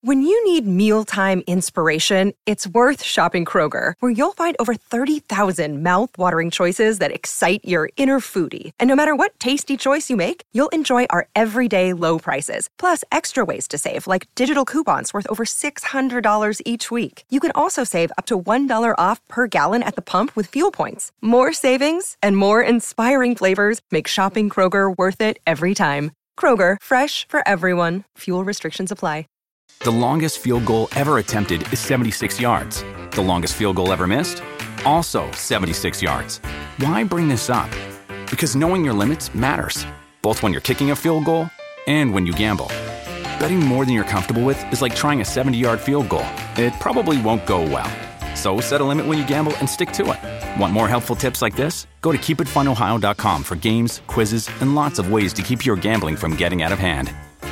When you need mealtime inspiration, it's worth shopping Kroger, where you'll find over 30,000 mouth-watering choices that excite your inner foodie. And no matter what tasty choice you make, you'll enjoy our everyday low prices, plus extra ways to save, like digital coupons worth over $600 each week. You can also save up to $1 off per gallon at the pump with fuel points. More savings and more inspiring flavors make shopping Kroger worth it every time. Kroger, fresh for everyone. Fuel restrictions apply. The longest field goal ever attempted is 76 yards. The longest field goal ever missed? Also 76 yards. Why bring this up? Because knowing your limits matters, both when you're kicking a field goal and when you gamble. Betting more than you're comfortable with is like trying a 70-yard field goal. It probably won't go well. So set a limit when you gamble and stick to it. Want more helpful tips like this? Go to keepitfunohio.com for games, quizzes, and lots of ways to keep your gambling from getting out of hand.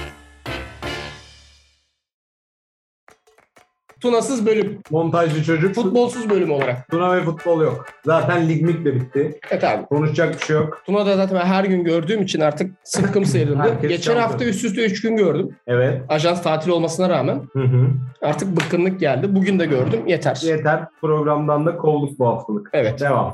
Tuna'sız bölüm. Montajcı çocuk. Futbolsuz bölüm olarak. Tuna ve futbol yok. Zaten lig de bitti. Evet abi. Konuşacak bir şey yok. Tuna'da zaten ben her gün gördüğüm için artık sıkkım sıyrıldı. Geçen hafta üst üste 3 gün gördüm. Evet. Ajans tatil olmasına rağmen. Artık bıkkınlık geldi. Bugün de gördüm. Yeter. Yeter. Programdan da kovulduk bu haftalık. Evet. Devam.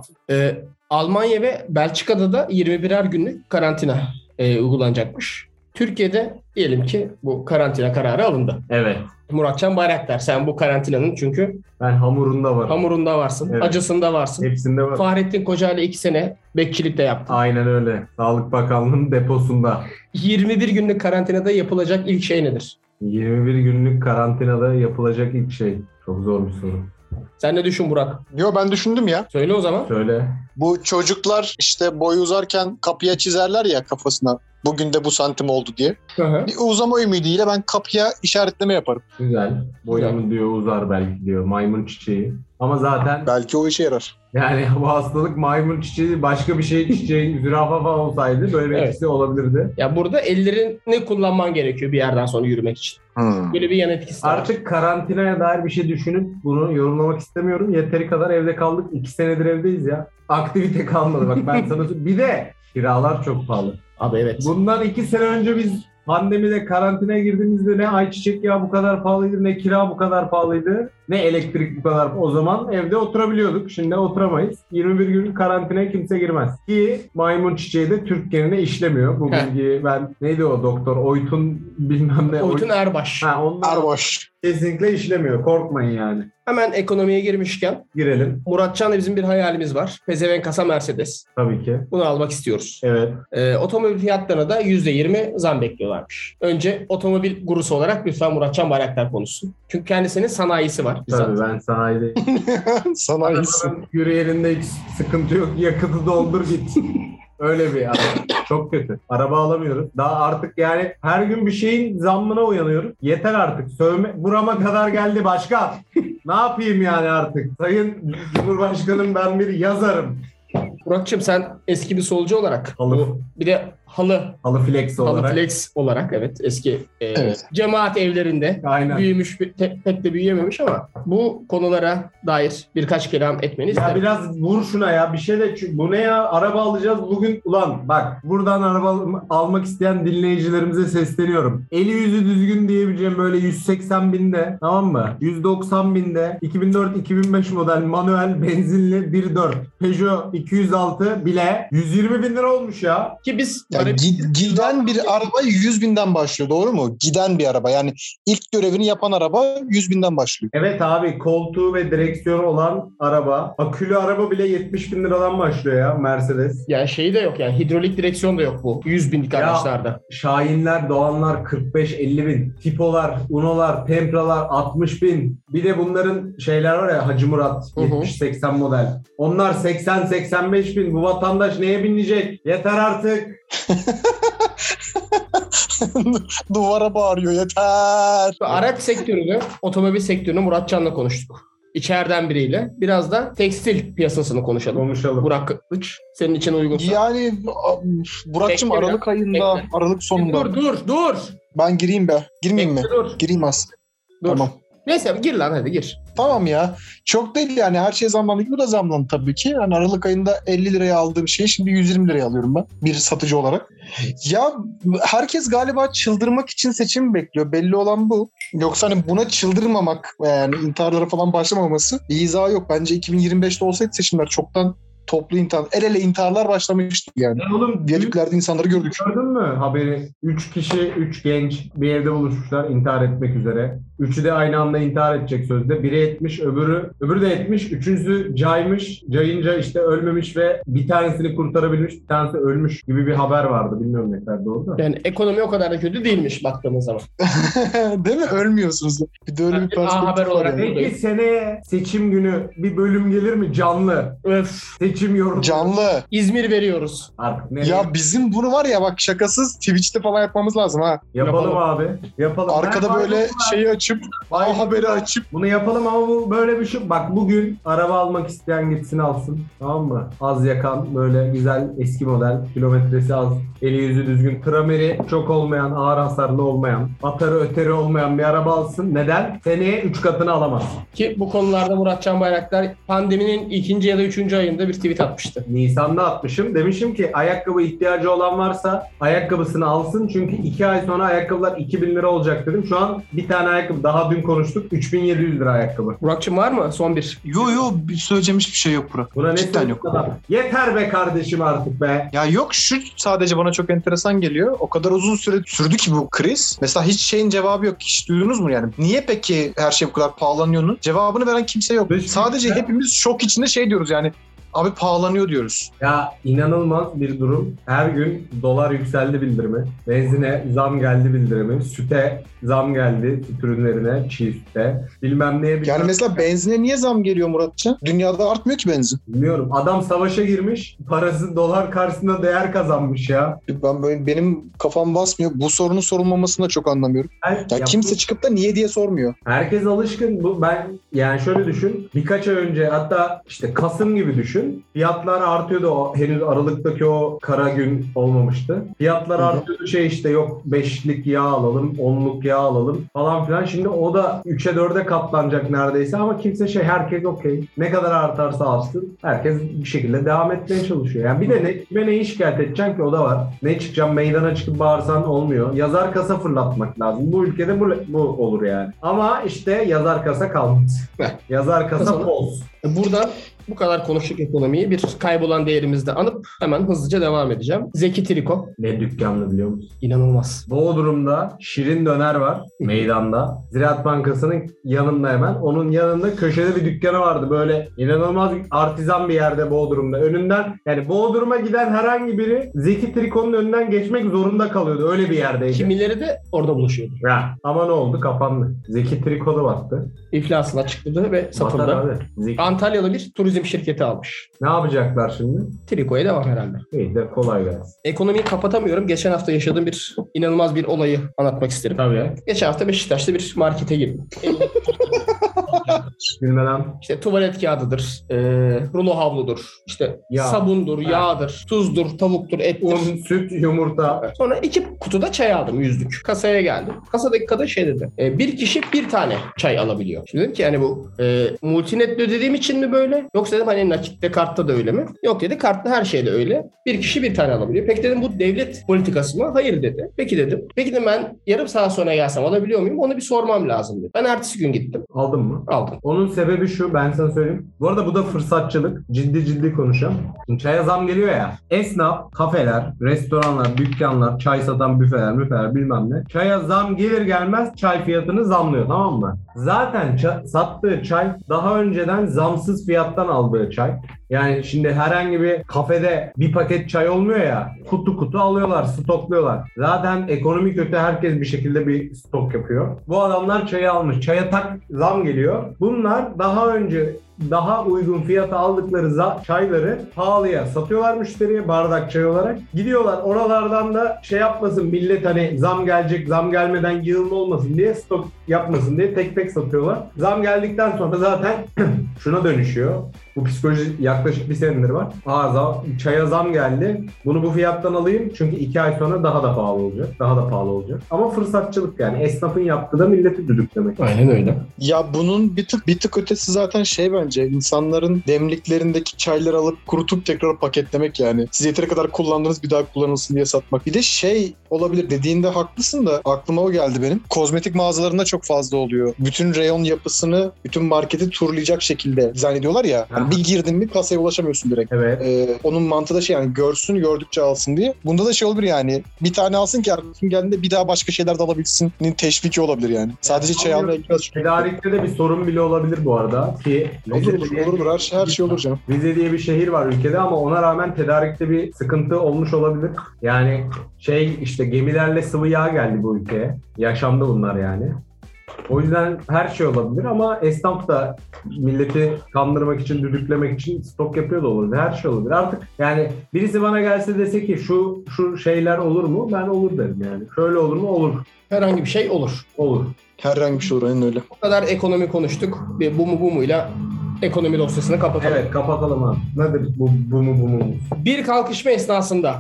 Almanya ve Belçika'da da 21'er günlük karantina uygulanacakmış. Türkiye'de diyelim ki bu karantina kararı alındı. Evet. Muratcan Bayraktar, sen bu karantinanın çünkü ben hamurunda varım. Hamurunda varsın, evet. Acısında varsın. Hepsinde var. Fahrettin Koca ile 2 sene bekçilik de yaptın. Aynen öyle. Sağlık Bakanlığı'nın deposunda. 21 günlük karantinada yapılacak ilk şey nedir? 21 günlük karantinada yapılacak ilk şey. Çok zor bir soru. Sen ne düşün Burak? Yo, ben düşündüm ya. Söyle o zaman. Söyle. Bu çocuklar işte boy uzarken kapıya çizerler ya kafasına. Bugün de bu santim oldu diye. Hı. Bir uzama ümidiyle ben kapıya işaretleme yaparım. Güzel. Boyamı diyor uzar belki diyor. Maymun çiçeği. Ama zaten belki o işe yarar. Yani bu hastalık maymun çiçeği, başka bir şey çiçeği, zürafa falan olsaydı böyle bir etkisi olabilirdi. Ya burada ellerini kullanman gerekiyor bir yerden sonra yürümek için. Böyle bir yan etkisi var. Artık karantinaya dair bir şey düşünüp bunu yorumlamak istemiyorum. Yeteri kadar evde kaldık. 2 senedir evdeyiz ya. Aktivite kalmadı. Bak ben sana bir de kiralar çok pahalı. Abi evet. Bundan 2 sene önce biz pandemide karantinaya girdiğimizde ne ayçiçek yağı bu kadar pahalıydı, ne kira bu kadar pahalıydı, ne elektrik bu kadar. O zaman evde oturabiliyorduk. Şimdi oturamayız. 21 gün karantinaya kimse girmez. Ki maymun çiçeği de Türk genine işlemiyor. Bu bilgiyi ben, neydi o doktor? Oytun bilmem ne. Oytun Erbaş. Erbaş. Kesinlikle işlemiyor. Korkmayın yani. Hemen ekonomiye girmişken girelim. Muratcan'la bizim bir hayalimiz var. Pezevenk kasa Mercedes. Tabii ki. Bunu almak istiyoruz. Evet. Otomobil fiyatlarına da %20 zam bekliyorlarmış. Önce otomobil gurusu olarak lütfen Muratcan Bayraktar konuşsun. Çünkü kendisinin sanayisi var. Tabii ben sanayideyim. Sanayisi. Yürüyeninde hiç sıkıntı yok. Yakıtı doldur git. Öyle bir araba. Çok kötü. Araba alamıyoruz. Daha artık yani her gün bir şeyin zammına uyanıyoruz. Yeter artık. Burama kadar geldi başkan. Ne yapayım yani artık? Sayın Cumhurbaşkanım, ben bir yazarım. Burak'cığım sen eski bir solcu olarak. Halı. Bir de halı flex olarak. Halı flex olarak evet. Eski cemaat evlerinde büyümüş, pek de büyüyememiş ama bu konulara dair birkaç kelam etmeniz ya biraz vur şuna ya. Bir şey de, bu ne ya? Araba alacağız bugün. Ulan bak, buradan araba almak isteyen dinleyicilerimize sesleniyorum. Eli yüzü düzgün diyebileceğim böyle 180 binde, tamam mı? 190 binde 2004-2005 model manuel benzinli 1.4 Peugeot 206 bile 120 bin lira olmuş ya. Ki biz giden bir araba 100 binden başlıyor, doğru mu? Giden bir araba, yani ilk görevini yapan araba 100 binden başlıyor. Evet abi, koltuğu ve direksiyonu olan araba, akülü araba bile 70 bin liradan başlıyor ya, Mercedes. Yani şeyi de yok yani, hidrolik direksiyon da yok bu 100 binlik araçlarda. Şahinler, Doğanlar 45-50 bin, Tipolar, Uno'lar, Tempra'lar 60 bin. Bir de bunların şeyler var ya, Hacı Murat 70-80 model. Onlar 80-85 bin. Bu vatandaş neye binecek? Yeter artık. Duvara bağırıyor, yeter. Araç sektörünü, otomobil sektörünü Muratcan'la konuştuk. İçeriden biriyle. Biraz da tekstil piyasasını konuşalım. Burak Kılıç, senin için uygunsa. Yani Burak'cığım Aralık ayında, Aralık sonunda. Dur. Ben gireyim be. Girmeyeyim mi? Dur. Gireyim az. Dur. Tamam. Neyse gir lan hadi gir. Tamam ya. Çok değil yani. Her şey zamlandı. Bu da zamlandı tabii ki. Yani Aralık ayında 50 liraya aldığım şeyi şimdi 120 liraya alıyorum ben. Bir satıcı olarak. Ya herkes galiba çıldırmak için seçim bekliyor. Belli olan bu. Yoksa hani buna çıldırmamak, yani intiharlara falan başlamaması izahı yok. Bence 2025'te olsaydı seçimler çoktan toplu intihar, el ele intiharlar başlamıştı yani. Oğlum Diyaliklerde insanları gördük. Gördün mü haberi? 3 kişi, 3 genç bir evde buluşmuşlar intihar etmek üzere. Üçü de aynı anda intihar edecek sözde. Biri etmiş, öbürü de etmiş. Üçüncüsü caymış. Cayınca işte ölmemiş ve bir tanesini kurtarabilmiş, bir tanesi ölmüş gibi bir haber vardı. Bilmiyorum ne kadar doğru da. Yani ekonomi o kadar da kötü değilmiş baktığımız zaman. Değil mi? Ölmüyorsunuz. Bir de öyle bir perspektif haber olarak var. Peki seneye seçim günü bir bölüm gelir mi? Canlı. Öf. Seçim yorumu. Canlı. İzmir veriyoruz. Artık nereye? Ya bizim bunu var ya bak şakasız Twitch'te falan yapmamız lazım ha. Yapalım abi. Yapalım. Arkada Ben böyle şeyi açıp, haberi açıp. Bunu yapalım ama bu böyle bir şey. Bak bugün araba almak isteyen gitsin alsın. Tamam mı? Az yakan böyle güzel eski model. Kilometresi az. Eli yüzü düzgün. Trameri çok olmayan, ağır hasarlı olmayan, atarı öteri olmayan bir araba alsın. Neden? Seneye 3 katını alamaz. Ki bu konularda Muratcan Bayraktar pandeminin 2. ya da 3. ayında bir tweet atmıştı. Nisan'da atmışım. Demişim ki ayakkabı ihtiyacı olan varsa ayakkabısını alsın. Çünkü 2 ay sonra ayakkabılar 2000 lira olacak dedim. Şu an bir tane ayakkabı daha dün konuştuk. 3700 lira ayakkabı. Burak'cığım var mı? Son bir. Yo söyleyeceğim hiçbir şey yok Burak. Buna ne Cidden yok. adam? Yeter be kardeşim artık be. Ya yok şu sadece bana çok enteresan geliyor. O kadar uzun süre sürdü ki bu kriz. Mesela hiç şeyin cevabı yok. Hiç duydunuz mu yani? Niye peki her şey bu kadar pahalanıyor'nun? Cevabını veren kimse yok. Sadece hepimiz şok içinde şey diyoruz yani. Abi pahalanıyor diyoruz. Ya inanılmaz bir durum. Her gün dolar yükseldi bildirimi. Benzine zam geldi bildirimi. Süte zam geldi. Süt ürünlerine, çiğ süte. Bilmem neye. Yani mesela benzine niye zam geliyor Muratcan? Dünyada artmıyor ki benzin. Bilmiyorum. Adam savaşa girmiş. Parası dolar karşısında değer kazanmış ya. Benim kafam basmıyor. Bu sorunun sorulmamasını da çok anlamıyorum. Kimse çıkıp da niye diye sormuyor. Herkes alışkın. Ben yani şöyle düşün. Birkaç ay önce hatta işte Kasım gibi düşün. Fiyatlar artıyordu. Henüz Aralık'taki o kara gün olmamıştı. Fiyatlar artıyordu. İşte yok 5'lik yağ alalım, 10'luk yağ alalım falan filan. Şimdi o da 3'e 4'e katlanacak neredeyse ama kimse herkes okey. Ne kadar artarsa artsın. Herkes bir şekilde devam etmeye çalışıyor. Yani bir de kime neyi şikayet edeceksin ki o da var. Ne çıkacağım meydana çıkıp bağırsan olmuyor. Yazar kasa fırlatmak lazım. Bu ülkede bu olur yani. Ama işte yazar kasa kalmaz. Yazar kasa poz. Buradan bu kadar konuştuk ekonomiyi. Bir kaybolan değerimizde anıp hemen hızlıca devam edeceğim. Zeki Triko. Ne dükkanlı biliyor musun? İnanılmaz. Bodrum'da Şirin Döner var meydanda. Ziraat Bankası'nın yanında hemen. Onun yanında köşede bir dükkanı vardı. Böyle inanılmaz artizan bir yerde Bodrum'da. Önünden yani Bodrum'a giden herhangi biri Zeki Triko'nun önünden geçmek zorunda kalıyordu. Öyle bir yerdeydi. Kimileri de orada buluşuyordu. Ya, ama ne oldu? Kapandı. Zeki Triko'da battı. İflasına çıktı ve satıldı. Antalyalı bir turizm şirketi almış. Ne yapacaklar şimdi? Triko'ya devam herhalde. İyi de kolay gelsin. Ekonomiyi kapatamıyorum. Geçen hafta yaşadığım inanılmaz bir olayı anlatmak isterim. Tabii. Geçen hafta Beşiktaş'ta bir markete girdim. Bilmeden. İşte tuvalet kağıdıdır, rulo havludur, işte sabundur, yağdır, tuzdur, tavuktur, ettir. Un, süt, yumurta. Sonra 2 kutuda çay aldım 100'lük. Kasaya geldim. Kasadaki kadın şey dedi. Bir kişi bir tane çay alabiliyor. Şimdi dedim ki yani bu multinetli ödediğim için mi böyle? Yoksa dedim hani nakitte kartta da öyle mi? Yok dedi kartta her şeyde öyle. Bir kişi bir tane alabiliyor. Peki dedim bu devlet politikası mı? Hayır dedi. Peki dedim ben yarım saat sonra gelsem alabiliyor muyum? Onu bir sormam lazım dedi. Ben ertesi gün gittim. Aldın mı? Aldım. Onun sebebi şu, ben sana söyleyeyim. Bu arada bu da fırsatçılık. Ciddi konuşalım. Şimdi çaya zam geliyor ya. Esnaf, kafeler, restoranlar, dükkanlar, çay satan büfeler bilmem ne. Çaya zam gelir gelmez çay fiyatını zamlıyor, tamam mı? Zaten sattığı çay daha önceden zamsız fiyattan aldığı çay. Yani şimdi herhangi bir kafede bir paket çay olmuyor ya, kutu alıyorlar, stokluyorlar. Zaten ekonomi kötü, herkes bir şekilde bir stok yapıyor. Bu adamlar çayı almış. Çaya zam geliyor. Bunlar daha önce daha uygun fiyata aldıkları çayları pahalıya satıyorlar müşteriye bardak çay olarak. Gidiyorlar oralardan da şey yapmasın millet, hani zam gelecek, zam gelmeden yığılma olmasın diye, stok yapmasın diye tek tek satıyorlar. Zam geldikten sonra zaten şuna dönüşüyor. Bu psikoloji yaklaşık bir senedir var. Çaya zam geldi. Bunu bu fiyattan alayım çünkü 2 ay sonra daha da pahalı olacak. Daha da pahalı olacak. Ama fırsatçılık yani. Esnafın yaptığı da milleti düdüklemek. Aynen öyle. Ya bunun bir tık ötesi zaten şey bence. İnsanların demliklerindeki çayları alıp kurutup tekrar paketlemek yani. Siz yeteri kadar kullandınız, bir daha kullanılsın diye satmak. Bir de şey olabilir, dediğinde haklısın da aklıma o geldi benim. Kozmetik mağazalarında çok fazla oluyor. Bütün reyon yapısını, bütün marketi turlayacak şekilde dizayn ediyorlar ya. Yani bir girdin mi kasaya ulaşamıyorsun direkt. Evet. Onun mantığı da şey yani, görsün, gördükçe alsın diye. Bunda da şey olabilir yani. Bir tane alsın ki arkadaşın geldiğinde bir daha başka şeyler de alabilsinin teşviki olabilir yani. Sadece çay almaya ihtiyaç. Tedarikte de bir sorun bile olabilir bu arada. Ki Olur. Her şey olur canım. Rize diye bir şehir var ülkede ama ona rağmen tedarikte bir sıkıntı olmuş olabilir. Yani işte gemilerle sıvı yağ geldi bu ülkeye. Yaşandı bunlar yani. O yüzden her şey olabilir ama esnaf da milleti kandırmak için, düdüklemek için stok yapıyor da olabilir. Her şey olabilir. Artık yani birisi bana gelse dese ki şu şeyler olur mu? Ben olur derim yani. Şöyle olur mu? Olur. Herhangi bir şey olur. Olur. Herhangi bir şey olur, aynen öyle. O kadar ekonomi konuştuk. Bir bu muyla ekonomi dosyasını kapatalım. Evet, kapatalım abi. Nedir bu mu? Bir kalkışma esnasında.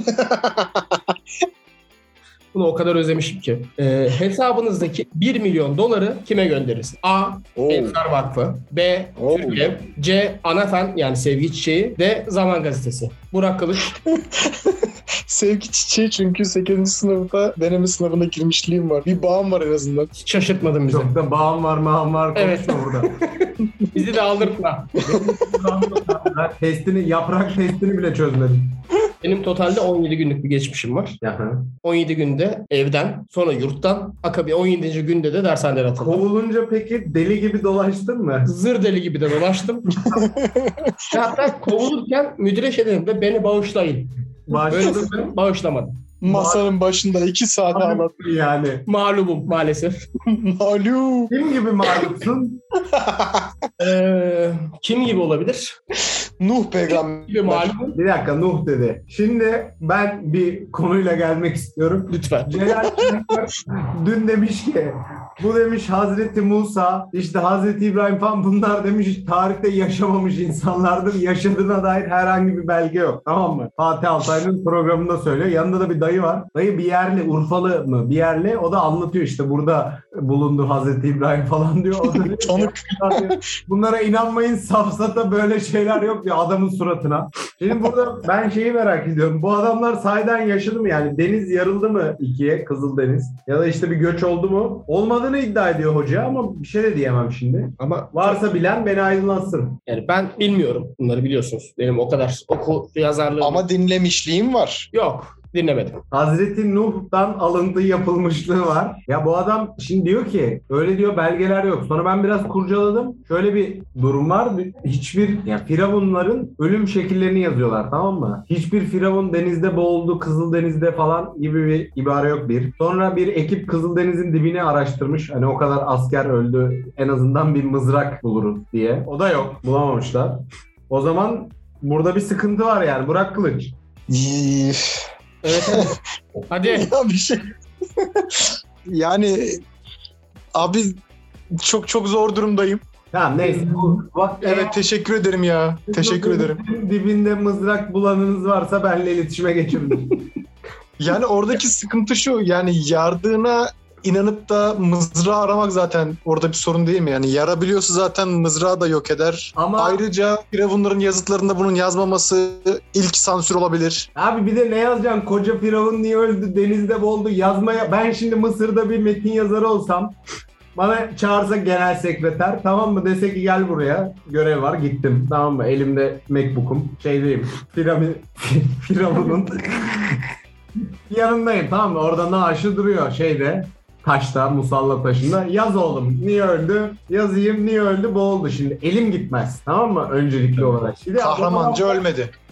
Bunu o kadar özlemişim ki. Hesabınızdaki 1 milyon doları kime gönderirsin? A. Ensar Vakfı. B. Türkiye. C. Anafen yani Sevgi Çiçeği. D. Zaman Gazetesi. Burak Kılıç. Sevgi Çiçeği, çünkü 8. sınıfta deneme sınavına girmişliğim var. Bir bağım var en azından. Hiç şaşırtmadın bizi. Çok da bağım var konuşma evet. burada. Bizi de aldırtma. Yaprak testini bile çözmedim. Benim totalde 17 günlük bir geçmişim var. Aha. 17 günde evden, sonra yurttan, akabi 17. günde de dershaneden atıldım. Kovulunca peki deli gibi dolaştın mı? Zır deli gibi de dolaştım. Hatta kovulurken müdüre şey dedim de beni bağışlayın. Böyle bağışlamadım. Masanın başında 2 saat ağlattım yani. Mağlubum maalesef. Malum. Kim gibi mağlupsun? Kim gibi olabilir? Nuh peygamber. Gibi mağlubum. Bir dakika, Nuh dedi. Şimdi ben bir konuyla gelmek istiyorum. Lütfen. Celal dün demiş ki bu demiş Hazreti Musa, işte Hazreti İbrahim falan, bunlar demiş tarihte yaşamamış insanlardır. Yaşadığına dair herhangi bir belge yok. Tamam mı? Fatih Altaylı'nın programında söylüyor. Yanında da bir dayı var. Dayı bir yerli, Urfalı mı? Bir yerli. O da anlatıyor işte burada bulundu Hazreti İbrahim falan diyor. O da Tanık. Bunlara inanmayın, safsata böyle şeyler yok diyor adamın suratına. Şimdi burada ben şeyi merak ediyorum. Bu adamlar sahiden yaşadı mı yani? Deniz yarıldı mı ikiye? Kızıldeniz. Ya da işte bir göç oldu mu? Olmadığını iddia ediyor hoca ama bir şey de diyemem şimdi. Ama varsa bilen beni aydınlatsın. Yani ben bilmiyorum. Bunları biliyorsunuz. Benim o kadar yazarlığım. Ama dinlemişliğim var. Yok. Dinlemedim. Hazreti Nuh'tan alıntı yapılmışlığı var. Ya bu adam şimdi diyor ki öyle diyor, belgeler yok. Sonra ben biraz kurcaladım. Şöyle bir durum var. Yani firavunların ölüm şekillerini yazıyorlar, tamam mı? Hiçbir firavun denizde boğuldu, Kızıldeniz'de falan gibi bir ibare yok bir. Sonra bir ekip Kızıldeniz'in dibini araştırmış. Hani o kadar asker öldü, en azından bir mızrak buluruz diye. O da yok. Bulamamışlar. O zaman burada bir sıkıntı var yani. Burak Kılıç. Evet. Hadi. Ya bir şey. Yani abi çok zor durumdayım. Tamam neyse. Evet, teşekkür ederim ya. Teşekkür ederim. Dibinde mızrak bulanınız varsa benimle iletişime geçirin. Yani oradaki sıkıntı şu, yani yardığına inanıp da mızrağı aramak zaten orada bir sorun değil mi? Yani yarabiliyorsa zaten mızrağı da yok eder. Ama ayrıca firavunların yazıtlarında bunun yazmaması ilk sansür olabilir. abi bir de ne yazacaksın? Koca firavun niye öldü? Denizde boğuldu. Yazmaya. Ben şimdi Mısır'da bir metin yazarı olsam, bana çağırsa genel sekreter, tamam mı? Dese ki gel buraya. Görev var. Gittim. Tamam mı? Elimde MacBook'um. Şeydeyim. Firavun'un yanındayım. Tamam mı? Orada naaşı duruyor şeyde. Taşta, musalla taşında. Yaz oğlum. Niye öldü? Yazayım. Niye öldü? Boğuldu. Şimdi elim gitmez. Tamam mı? Öncelikli olarak. Kahramanca ölmedi.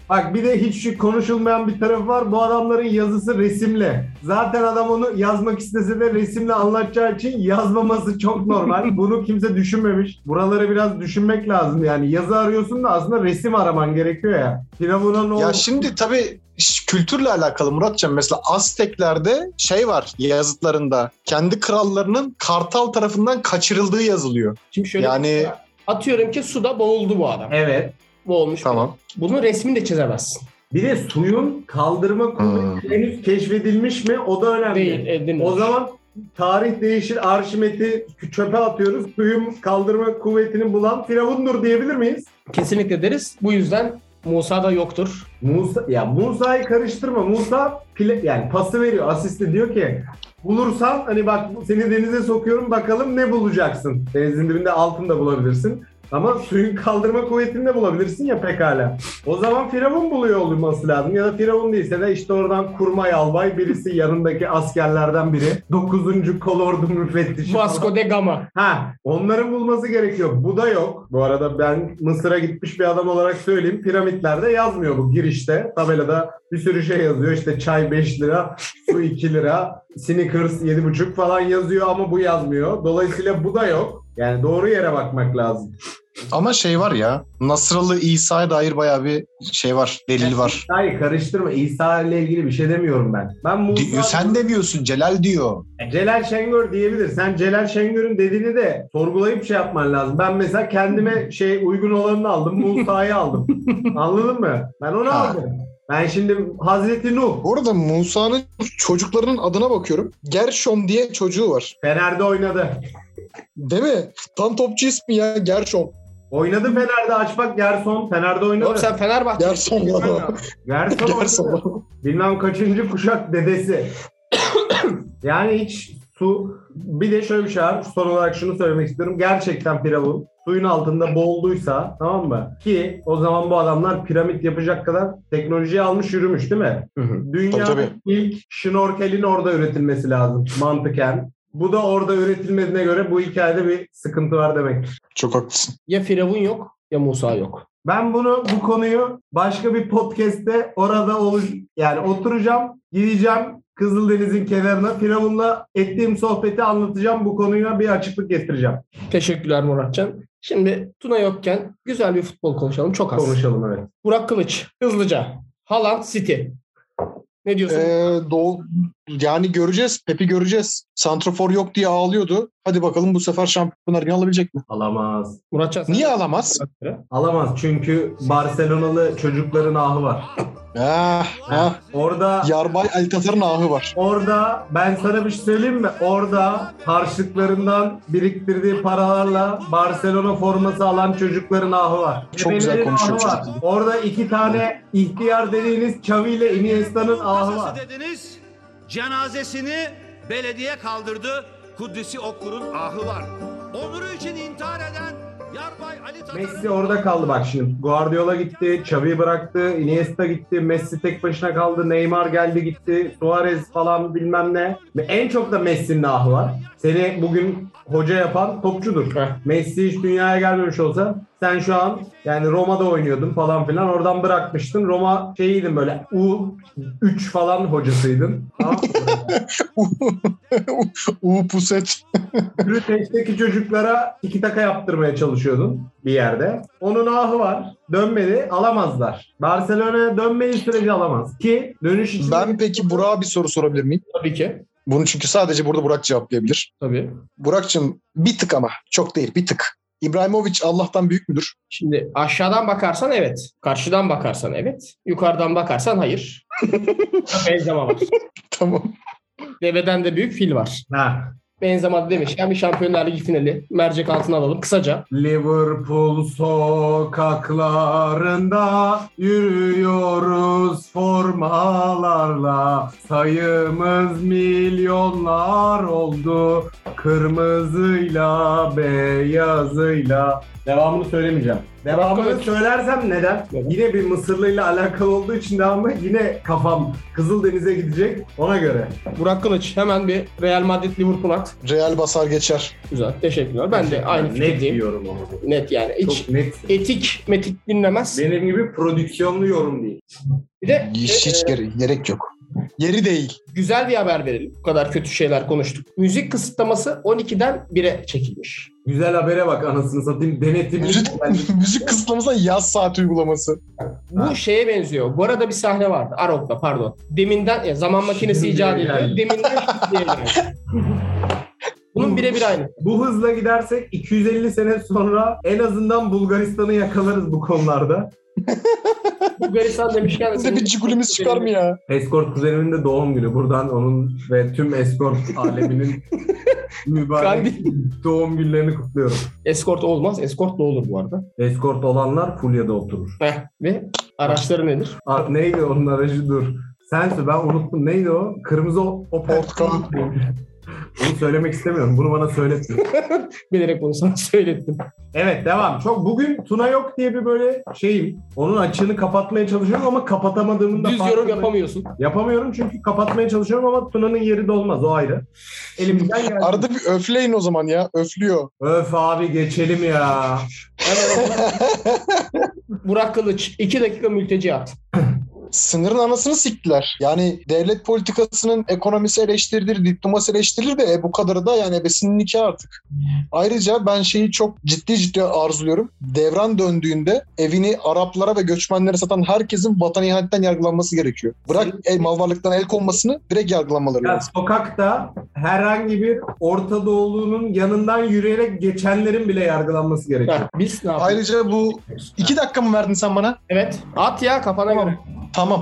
Bak bir de hiç konuşulmayan bir tarafı var. Bu adamların yazısı resimli. Zaten adam onu yazmak istese de resimle anlatacağı için yazmaması çok normal. Bunu kimse düşünmemiş. Buraları biraz düşünmek lazım yani. Yazı arıyorsun da aslında resim araman gerekiyor ya. Firavun'a ne oldu? Ya şimdi tabii kültürle alakalı Muratcan. Mesela Azteklerde şey var yazıtlarında. Kendi krallarının kartal tarafından kaçırıldığı yazılıyor. Şimdi şöyle Yani atıyorum ki suda boğuldu bu adam. Evet. Boğulmuş. tamam. Bunun resmini de çizemezsin. Bir de suyun kaldırma kuvveti henüz keşfedilmiş mi? O da önemli. Değil. O zaman tarih değişir, Arşimet'i çöpe atıyoruz. Suyun kaldırma kuvvetini bulan Firavundur diyebilir miyiz? Kesinlikle deriz. Bu yüzden Musa da yoktur. Musa'yı karıştırma. Musa yani pası veriyor, asisti diyor ki bulursan hani bak seni denize sokuyorum bakalım ne bulacaksın. Denizin dibinde altın da bulabilirsin. Ama suyun kaldırma kuvvetini de bulabilirsin ya pekala. O zaman Firavun buluyor olması lazım. Ya da Firavun değilse de işte oradan kurmay albay birisi yanındaki askerlerden biri. 9. kolordu müfettişi. Vasco da Gama. Onların bulması gerekiyor. Bu da yok. Bu arada ben Mısır'a gitmiş bir adam olarak söyleyeyim. Piramitlerde yazmıyor bu girişte. Tabelada bir sürü şey yazıyor. İşte çay 5 lira, su 2 lira, Snickers 7,5 falan yazıyor ama bu yazmıyor. Dolayısıyla bu da yok. Yani doğru yere bakmak lazım. Ama şey var ya, Nasralı İsa'ya dair bayağı bir şey var, delil var. Hayır karıştırma. İsa ile ilgili bir şey demiyorum ben. Ben Musa... Sen demiyorsun, Celal diyor. Celal Şengör diyebilir. Sen Celal Şengör'ün dediğini de sorgulayıp şey yapman lazım. Ben mesela kendime uygun olanını aldım. Musa'yı aldım. Anladın mı? Ben onu aldım. Ben şimdi Hazreti Nuh. Bu arada Musa'nın çocuklarının adına bakıyorum. Gershom diye çocuğu var. Fener'de oynadı. Değil mi? Tam topçu ismi ya, Gershom. Oynadı Fener'de. Aç bak Gerson. Fener'de oynadı. Oğlum sen Fenerbahçe. Gerson ya. Gerson. Bilmem kaçıncı kuşak dedesi. Yani hiç bir de şöyle bir şey var. Son olarak şunu söylemek istiyorum. Gerçekten Firavun suyun altında boğulduysa, tamam mı? Ki o zaman bu adamlar piramit yapacak kadar teknolojiyi almış yürümüş değil mi? Dünyanın Tabii. ilk şnorkelin orada üretilmesi lazım mantıken. Bu da orada üretilmediğine göre bu hikayede bir sıkıntı var demektir. Çok haklısın. Ya Firavun yok ya Musa yok. Ben bu konuyu başka bir podcast'te orada yani oturacağım, gideceğim Kızıldeniz'in kenarına Firavun'la ettiğim sohbeti anlatacağım. Bu konuya bir açıklık getireceğim. Teşekkürler Muratcan. Şimdi Tuna yokken güzel bir futbol konuşalım. Çok az. Konuşalım evet. Burak Kılıç hızlıca. Haaland City. Ne diyorsun? Yani göreceğiz. Pep'i göreceğiz. Santrafor yok diye ağlıyordu. Hadi bakalım bu sefer Şampiyonlar Ligi alabilecek mi? Alamaz. Muratcan sen... Niye alamaz? Alamaz çünkü Barcelonalı çocukların ahı var. Orada Yarbay Altatar'ın ahı var. Orada ben sana bir şey söyleyeyim mi? Orada harçlıklarından biriktirdiği paralarla Barcelona forması alan çocukların ahı var. Çok güzel konuşuyor var. Orada 2 tane ihtiyar dediğiniz Xavi ile Iniesta'nın ahı var. Dediniz, cenazesini belediye kaldırdı. Kudüs'ü Okkur'un ahı var. Onuru için intihar eden Yarbay Ali Tatar'ın... Messi orada kaldı bak şimdi. Guardiola gitti, Xavi bıraktı, Iniesta gitti, Messi tek başına kaldı, Neymar geldi gitti, Suarez falan bilmem ne. Ve en çok da Messi'nin ahı var. Seni bugün hoca yapan topçudur. Messi hiç dünyaya gelmemiş olsa sen şu an yani Roma'da oynuyordun falan filan. Oradan bırakmıştın. Roma şeyiydin böyle U3 falan hocasıydın. Puset. Brüteş'teki çocuklara tiki taka yaptırmaya çalışıyordun bir yerde. Onun ahı var. Dönmedi. Alamazlar. Barcelona'ya dönmeyi süreci alamaz. Ki dönüş için... Ben peki Burak'a bir soru sorabilir miyim? Tabii ki. Bunu çünkü sadece burada Burak cevaplayabilir. Tabii. Burak'cığım bir tık ama çok değil bir tık. İbrahimovic Allah'tan büyük müdür? Şimdi aşağıdan bakarsan evet. Karşıdan bakarsan evet. Yukarıdan bakarsan hayır. Benzema var. Tamam. Deveden de büyük fil var. Benzema demişken bir Şampiyonlar Ligi finali mercek altına alalım kısaca. Liverpool sokaklarında yürüyoruz formalarla. Sayımız milyonlar oldu. Kırmızıyla beyazıyla Devamını söylemeyeceğim. Devamını söylersem neden? Yine bir Mısırlı'yla alakalı olduğu için devamı yine kafam Kızıldeniz'e gidecek ona göre. Burak Kılıç hemen bir Real Madrid Liverpool at. Real basar geçer. Güzel. Teşekkürler. Ben de aynı Net fikirdeyim. diyorum ama. Net yani. Hiç Çok net. metik dinlemez. Benim gibi prodüksiyonlu yorum değil. Bir de Hiç gerek yok. Yeri değil. güzel bir haber verelim. Bu kadar kötü şeyler konuştuk. Müzik kısıtlaması 12'den 1'e çekilmiş. Güzel habere bak anasını satayım. Denetimli. Müzik kısıtlaması yaz saat uygulaması. Bu şeye benziyor. Bu arada bir sahne vardı. Arok'ta pardon. Deminden zaman makinesi Şimdiye icat ediliyor. geldi. Deminden şimdiye geldi. Bunun birebir aynı. Bu hızla gidersek 250 sene sonra en azından Bulgaristan'ı yakalarız bu konularda. Bulgaristan demişken Biz de bir cigulimiz çıkar mı ya? Escort kuzenimin de doğum günü. Buradan onun ve tüm escort aleminin mübarek doğum günlerini kutluyorum. Escort olmaz. Escort da olur bu arada. Escort olanlar Fulya'da oturur. Ve araçları nedir? Neydi onun aracı dur. Sensin ben unuttum. Neydi o? Kırmızı Portakal. Bunu söylemek istemiyorum. Bunu bana söyletme. Bilerek bunu sana söylettim. Evet devam. Bugün Tuna yok diye bir böyle şeyim. Onun açığını kapatmaya çalışıyorum ama kapatamadığımın da Düz yorum farkındayım. yapamıyorsun. Yapamıyorum çünkü kapatmaya çalışıyorum ama Tuna'nın yeri dolmaz. O ayrı. Elimden geldi. Arada bir öfleyin o zaman ya. Öflüyor. Öf abi geçelim ya. Burak Kılıç 2 dakika mülteci at. Sınırın anasını siktiler. Yani devlet politikasının ekonomisi eleştirilir, diplomasi eleştirilir de bu kadarı da yani ebesinin nikahı artık. Ayrıca ben şeyi çok ciddi arzuluyorum. Devran döndüğünde evini Araplara ve göçmenlere satan herkesin vatan ihanetten yargılanması gerekiyor. Bırak mal varlıktan el konmasını, direkt yargılanmaları Ya lazım. sokakta herhangi bir Orta Doğulu'nun yanından yürüyerek geçenlerin bile yargılanması gerekiyor. Biz ne yapıyoruz? Ayrıca bu 2 dakika mı verdin sen bana? Evet. At ya kafana göre. Tamam.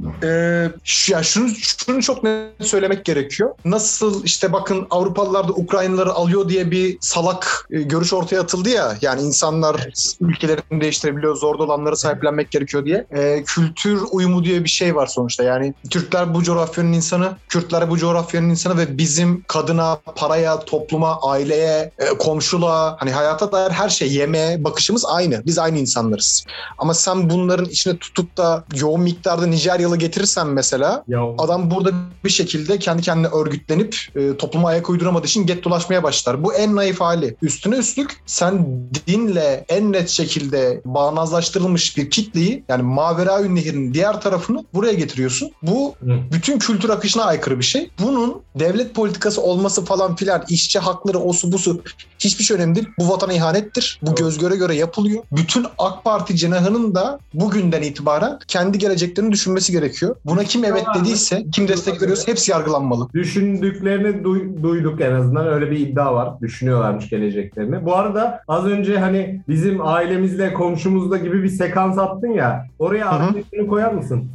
Şunu çok net söylemek gerekiyor. Nasıl işte bakın Avrupalılar da Ukraynalıları alıyor diye bir salak görüş ortaya atıldı ya. Yani insanlar ülkelerini değiştirebiliyor, zorda olanları sahiplenmek gerekiyor diye. Kültür uyumu diye bir şey var sonuçta. Yani Türkler bu coğrafyanın insanı, Kürtler bu coğrafyanın insanı ve bizim kadına, paraya, topluma, aileye, komşuluğa, hani hayata dair her şey, yemeğe bakışımız aynı. Biz aynı insanlarız. Ama sen bunların içine tutup da yoğun miktarda Nijeryalı getirirsen mesela adam burada bir şekilde kendi kendine örgütlenip topluma ayak uyduramadığı için gettolaşmaya başlar. Bu en naif hali. Üstüne üstlük sen dinle en net şekilde bağnazlaştırılmış bir kitleyi yani Maveraün Nehri'nin diğer tarafını buraya getiriyorsun. Bu bütün kültür akışına aykırı bir şey. Bunun devlet politikası olması falan filan, işçi hakları, osu busu hiçbir şey önemli değil. Bu vatana ihanettir. Bu göz göre göre yapılıyor. Bütün AK Parti cenahının da bugünden itibaren kendi geleceklerini düşünmesi gerekiyor. Buna kim evet dediyse, kim destek veriyorsa hepsi yargılanmalı. Düşündüklerini duyduk en azından. Öyle bir iddia var. Düşünüyorlarmış geleceklerini. Bu arada az önce hani bizim ailemizle, komşumuzla gibi bir sekans attın ya. Oraya arkadaşını koyar mısın?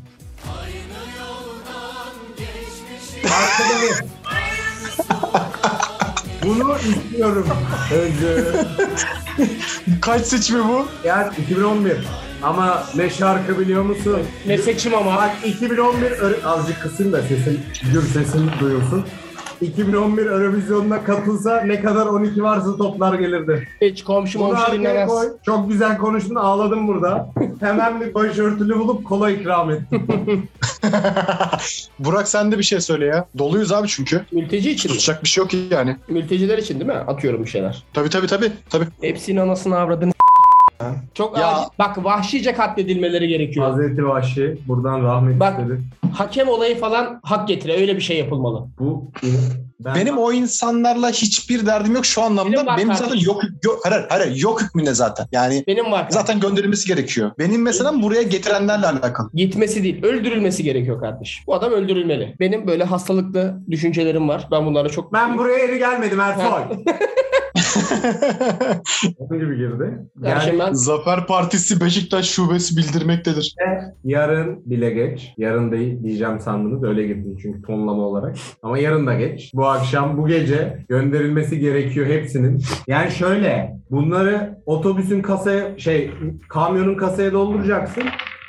Arkadaşım. Bunu istiyorum. Özür. Kaç seçimi bu? Yani 2011. Ama ne şarkı biliyor musun? Ne seçim ama. Bak 2011 azıcık kısın da sesin, gür sesin duyulsun. 2011 Eurovision'una katılsa ne kadar 12 varsa toplar gelirdi. Hiç komşu Bunu momşu arkaya dinlemez. koy. Çok güzel konuştun, ağladım burada. Hemen bir başörtülü bulup kola ikram ettim. Burak sen de bir şey söyle ya. Doluyuz abi çünkü. Mülteci için mi? Tutacak bir şey yok yani. Mülteciler için değil mi? Atıyorum bir şeyler. Tabii. Hepsinin anasını avradını çok Ya. acil. Bak vahşice katledilmeleri gerekiyor. Hazreti Vahşi buradan rahmet Bak. istedi. Hakem olayı falan hak getire. Öyle bir şey yapılmalı. Bu Benim o insanlarla hiçbir derdim yok şu anlamda. Benim var Benim zaten kardeşim. yok hükmünde zaten. Yani Benim var. zaten gönderilmesi gerekiyor. Benim mesela buraya getirenlerle alakalı. Gitmesi değil, öldürülmesi gerekiyor kardeş. Bu adam öldürülmeli. Benim böyle hastalıklı düşüncelerim var. Ben bunlara çok... Ben buraya eri gelmedim Ersoy. Okuyucu bir girdi. Kardeşim ben... Zafer Partisi Beşiktaş Şubesi bildirmektedir. Yarın bile geç. Yarın değil diyeceğim sandınız. Öyle girdim çünkü tonlama olarak. Ama yarın da geç. Bu akşam, bu gece gönderilmesi gerekiyor hepsinin. Yani şöyle, bunları otobüsün kasaya, kamyonun kasaya dolduracaksın.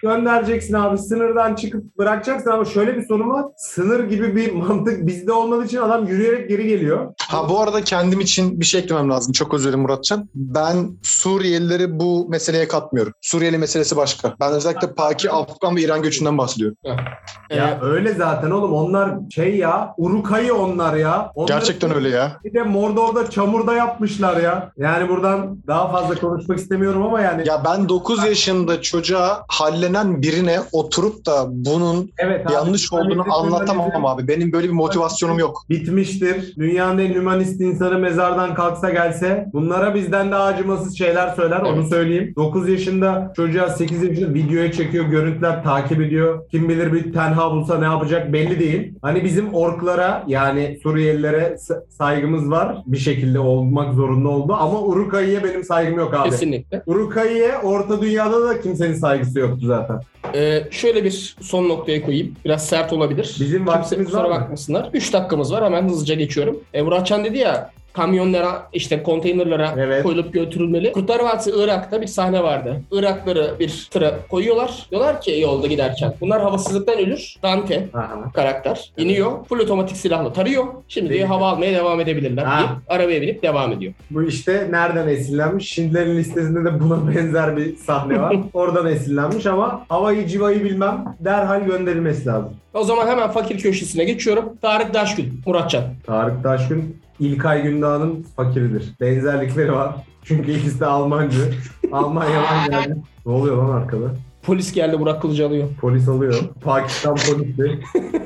Göndereceksin abi. Sınırdan çıkıp bırakacaksın ama şöyle bir sorun var. Sınır gibi bir mantık bizde olmadığı için adam yürüyerek geri geliyor. Ha bu arada kendim için bir şey eklemem lazım. Çok özür dilerim Muratcan. Ben Suriyelileri bu meseleye katmıyorum. Suriyeli meselesi başka. Ben özellikle Paki, Afgan ve İran göçünden bahsediyorum. Ya öyle zaten oğlum. Onlar Urukayı onlar ya. Onları Gerçekten öyle ya. bir de Mordor'da çamurda yapmışlar ya. Yani buradan daha fazla konuşmak istemiyorum ama yani. Ya ben 9 yaşında çocuğa hallenen birine oturup da bunun Evet abi, yanlış olduğunu anlatamam abi. Benim böyle bir motivasyonum yok. Bitmiştir. Dünyanın en hümanist insanı mezardan kalksa gelse bunlara bizden de acımasız şeyler söyler. Evet. Onu söyleyeyim. 9 yaşında çocuğa 8 yaşında videoya çekiyor. Görüntüler takip ediyor. Kim bilir bir tenha bulsa ne yapacak belli değil. Hani bizim orklara yani Suriyelilere saygımız var. Bir şekilde olmak zorunda oldu. Ama Urukayı'ya benim saygım yok abi. Kesinlikle. Urukayı'ya Orta Dünya'da da kimsenin saygısı yoktu zaten. Şöyle bir son noktaya koyayım. Biraz sert olabilir. Bizim vaktimiz kusura var mı? bakmasınlar. 3 dakikamız var. Hemen hızlıca geçiyorum. Muratcan dedi ya kamyonlara işte konteynerlara Evet. koyulup götürülmeli. Kurtlar Vadisi Irak'ta bir sahne vardı. Irakları bir tıra koyuyorlar. Diyorlar ki yolda giderken bunlar havasızlıktan ölür. Dante Aha. karakter iniyor. Full otomatik silahla tarıyor. Şimdi Değil mi? hava almaya devam edebilirler Ha. deyip arabaya binip devam ediyor. Bu işte nereden esinlenmiş? Schindler'in Listesi'nde de buna benzer bir sahne var. Oradan esinlenmiş ama havayı civayı bilmem derhal gönderilmesi lazım. O zaman hemen fakir köşesine geçiyorum. Tarık Daşgül, Muratcan. Tarık Taşkın İlkay Gündoğan'ın fakiridir. Benzerlikleri var. Çünkü ikisi de Almancı. Almanya'dan geldi. Ne oluyor lan arkada? Polis geldi, Burak Kılıcı alıyor. Polis alıyor. Pakistan polisi.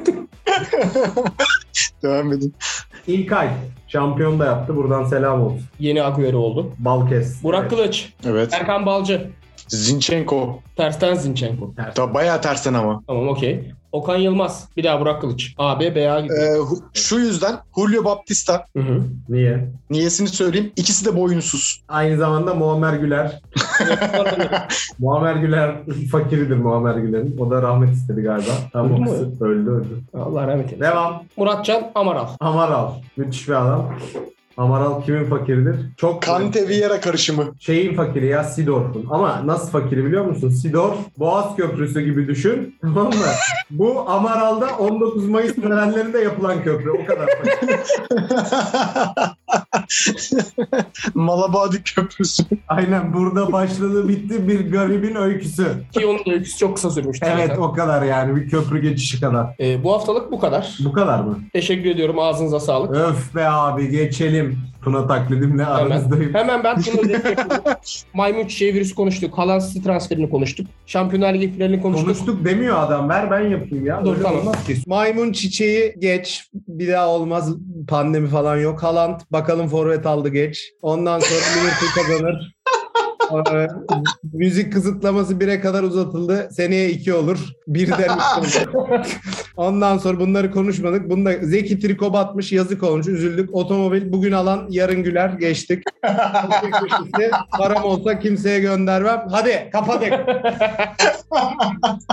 Devam edin. İlkay şampiyon da yaptı. Buradan selam olsun. Yeni Agüero oldu. Balkes. Burak Evet. Kılıç, Evet. Erkan Balcı, Zinchenko. tersten Zinchenko. Da bayağı tersten ama. Tamam, okey. Okan Yılmaz, bir daha Burak Kılıç. AB, BA gidiyor. Şu yüzden Julio Baptista. Hı hı. Niye? Niyesini söyleyeyim. İkisi de boyunsuz. Aynı zamanda Muammer Güler. Muammer Güler fakiridir Muammer Güler'in. O da rahmet istedi galiba. Tam Öldü o mü? kısım öldü. Allah rahmet eylesin. Devam. Muratcan Amaral. Amaral. Müthiş bir adam. Amaral kimin fakiridir? Çok Kante Vieira karışımı. şeyin fakiri ya, Seedorf'un. Ama nasıl fakiri biliyor musun? Seedorf Boğaz Köprüsü gibi düşün. Tamam mı? Bu Amaral'da 19 Mayıs törenlerinde yapılan köprü. O kadar fakir. Malabadi Köprüsü. Aynen, burada başladı bitti bir garibin öyküsü. Ki onun da öyküsü çok kısa sürmüştü. Evet, zaten. o kadar yani, bir köprü geçişi kadar. Bu haftalık bu kadar. Bu kadar mı? Teşekkür ediyorum. Ağzınıza sağlık. Öf be abi, geçelim. Tuna taklidimle aranızdayım. Hemen ben bunu yapıyorum. Maymun çiçeği virüsü konuştuk. Haaland City transferini konuştuk. Şampiyonlar Ligi finalini konuştuk. Konuştuk demiyor adam. Ver ben yapayım ya. Dur, Öyle tamam. olmaz ki. Maymun çiçeği geç. Bir daha olmaz. Pandemi falan yok. Haaland bakalım forvet aldı geç. Ondan sonra Liverpool kazanır. Müzik kısıtlaması 1'e kadar uzatıldı. Seneye 2 olur. 1'den 3 olur. Ondan sonra bunları konuşmadık. Bunda Zeki triko batmış, yazık olmuş, üzüldük. Otomobil bugün alan yarın güler, geçtik. Param olsa kimseye göndermem. Hadi kapadık.